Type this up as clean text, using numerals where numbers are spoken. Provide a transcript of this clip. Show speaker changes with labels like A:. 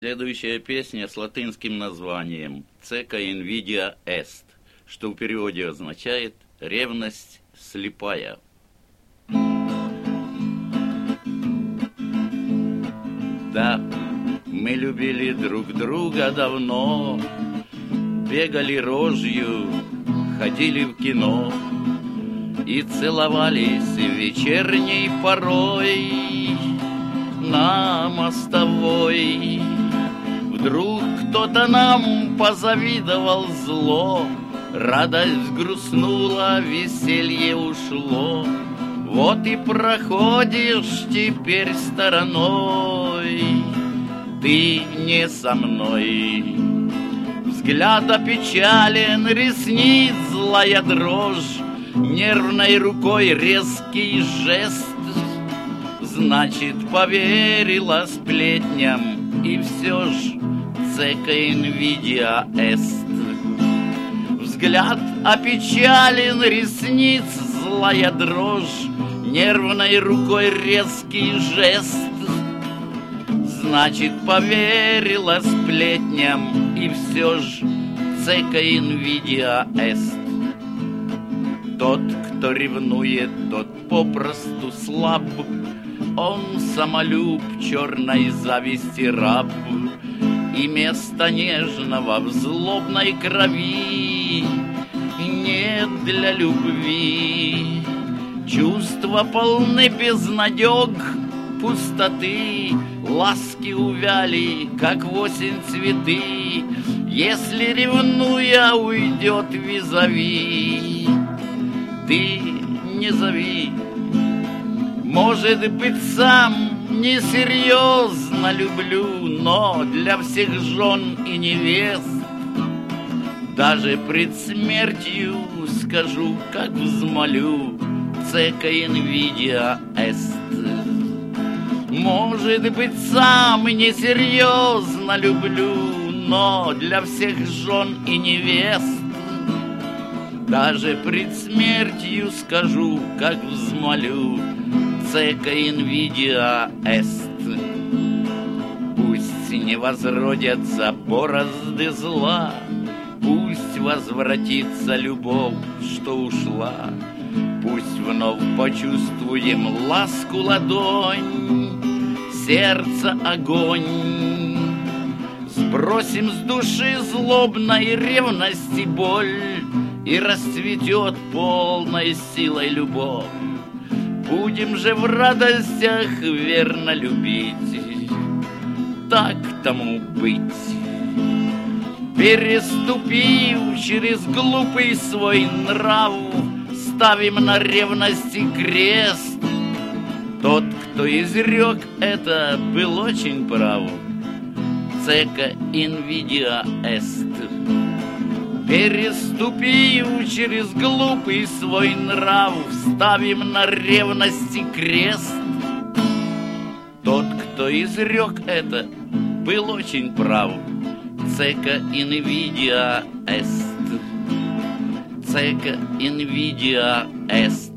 A: Следующая песня с латынским названием «Ceca invidia est», что в переводе означает «ревность слепая». Да, мы любили друг друга давно, бегали рожью, ходили в кино и целовались вечерней порой на мостовой. Вдруг кто-то нам позавидовал зло, радость грустнула, веселье ушло. Вот и проходишь теперь стороной, ты не со мной. Взгляд опечален, ресниц злая дрожь, нервной рукой резкий жест. Значит, поверила сплетням, и все ж ceca invidia est. Взгляд опечален, ресниц злая дрожь, нервной рукой резкий жест. Значит, поверила сплетням, и все ж ceca invidia est. Тот, кто ревнует, тот попросту слаб, он самолюб, черной зависти раб, и место нежного в злобной крови нет для любви. Чувства полны безнадег, пустоты, ласки увяли, как в осень цветы. Если ревнуя уйдет визави, ты не зови. Может быть, сам несерьезно люблю, но для всех жен и невест даже пред смертью скажу, как взмолю, ceca invidia est. Может быть, сам несерьезно люблю, но для всех жен и невест даже пред смертью скажу, как взмолю, ceca invidia est. Пусть не возродятся борозды зла, пусть возвратится любовь, что ушла. Пусть вновь почувствуем ласку ладонь, сердце огонь. Сбросим с души злобной ревности боль, и расцветет полной силой любовь. Будем же в радостях верно любить, так тому быть. Переступив через глупый свой нрав, ставим на ревности крест. Тот, кто изрек это, был очень прав. ceca invidia est. Переступив через глупый свой нрав, ставим на ревности крест. Тот, кто изрек это, был очень прав. ceca invidia est. ceca invidia est.